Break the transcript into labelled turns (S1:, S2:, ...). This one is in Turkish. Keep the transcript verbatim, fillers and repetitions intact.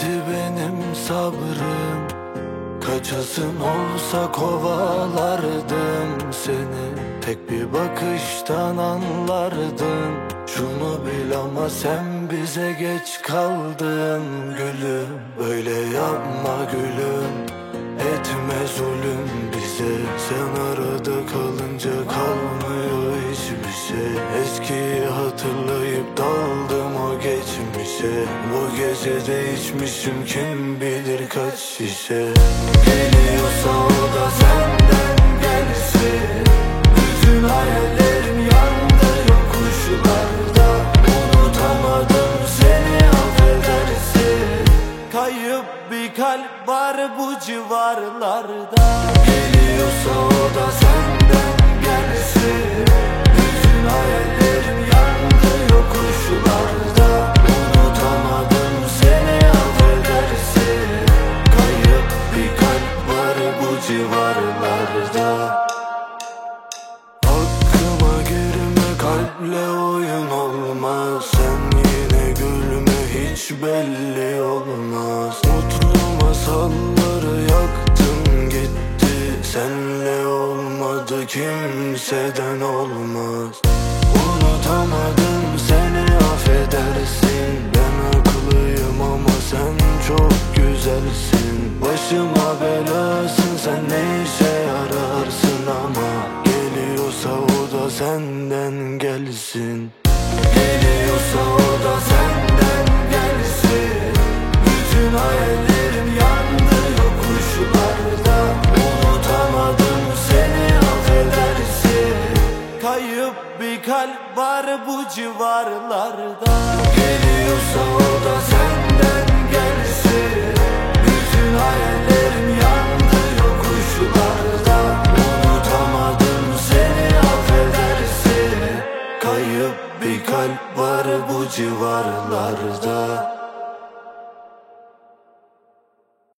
S1: bitti benim sabrım. Kaçasın olsa kovalardım seni. Tek bir bakıştan anlardın. Şunu bil ama sen bize geç kaldın gülüm. Böyle yapma gülüm, etme zulüm bize. Sen arada kalınca kalmıyor hiçbir şey. Eskiyi hatırlayıp daldım o geçmişe. Bu gece de içmişim kim bilir kaç şişe. Geliyorsa o da senden gelsin. Bütün hayallerim yandı yokuşlarda. Unutamadım seni, affedersin. Kayıp bir kalp var bu civarlarda. Geliyorsa o da senden gelsin. Bütün hayallerim yandı yokuşlarda. Unutamadım seni, affedersin. Kayıp bir kalp var bu civarlarda. Aklıma girme, kalple oyun olmaz. Sen yine gülme, hiç belli olmaz. Mutlu masalları yaktın gitti. Senle olmadı, kimseden olmaz. Unutamadım seni, affedersin. Ben haklıyım ama sen çok güzelsin. Başıma belasın, sen ne işe yararsın ama. Geliyorsa o da senden gelsin. Geliyorsa o da senden gelsin. Bütün hayallerim yandı yokuşlarda. Unutamadım seni, affedersin. Kayıp bir kalp var bu civarlarda. Geliyorsa o da senden gelsin. Bütün hayallerim yandı yokuşlarda. Unutamadım seni, affedersin. Kayıp bir kalp var bu civarlarda.